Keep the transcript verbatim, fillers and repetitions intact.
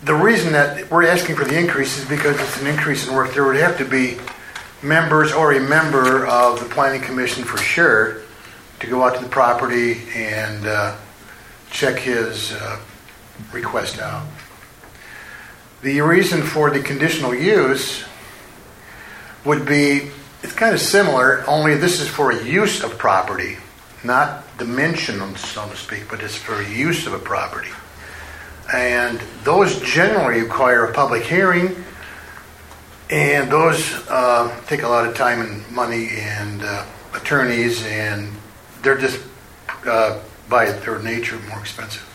the reason that we're asking for the increase is because it's an increase in work. There would have to be members or a member of the planning commission for sure to go out to the property and uh, check his uh, request out. The reason for the conditional use would be, it's kind of similar, only this is for a use of property, not dimension, so to speak, but it's for use of a property. And those generally require a public hearing, and those uh, take a lot of time and money and uh, attorneys, and they're just, uh, by their nature, more expensive.